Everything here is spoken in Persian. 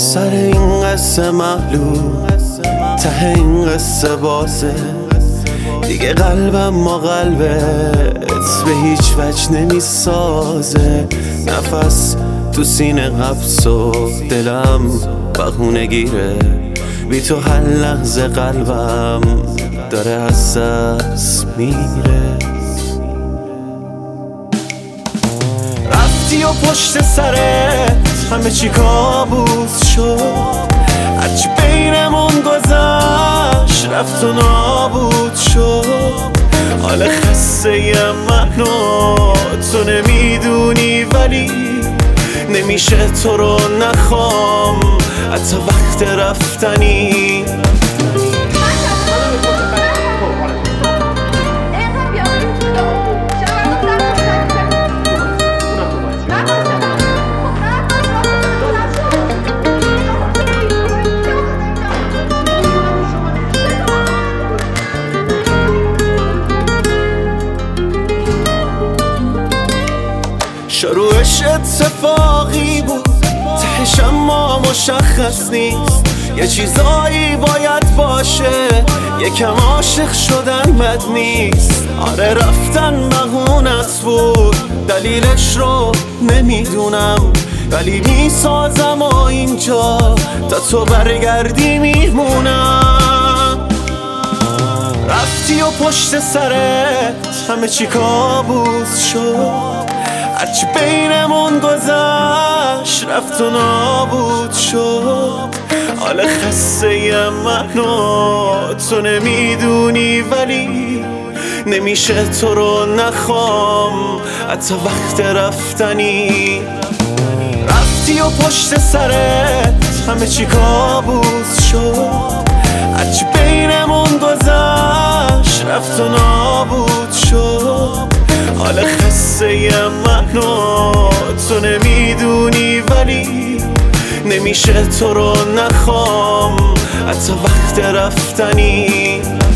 سر این قصه معلوم ته این قصه بازه دیگه قلبم ما قلبت به هیچ وجه نمیسازه نفس تو سینه قبض و دلم بهونه گیره بی تو هر لحظه قلبم داره از دست میره رفتی و پشت سرت همه چی کابوس شد هرچی بینمون گذشت رفت و نابود شد حال خسته من و تو نمیدونی ولی نمیشه تو رو نخوام حتی وقت رفتنی شروعش اتفاقی بود تهش اما مشخص نیست یه چیزایی باید باشه یکم عاشق شدن بد نیست آره رفتن بهونت بود دلیلش رو نمیدونم ولی میسازم و اینجا تا تو برگردی میمونم رفتی و پشت سرت همه چی کابوس شد هرچی بینمون گذشت رفت و نابود شد حال خسته من و تو نمیدونی ولی نمیشه تو رو نخوام حتی وقت رفتنی رفتی و پشت سرت همه چی کابوس شد هرچی بینمون گذشت رفت و نابود شد حال خسته من و تو نمیدونی ولی نمیشه تو رو نخوام حتی وقت رفتنی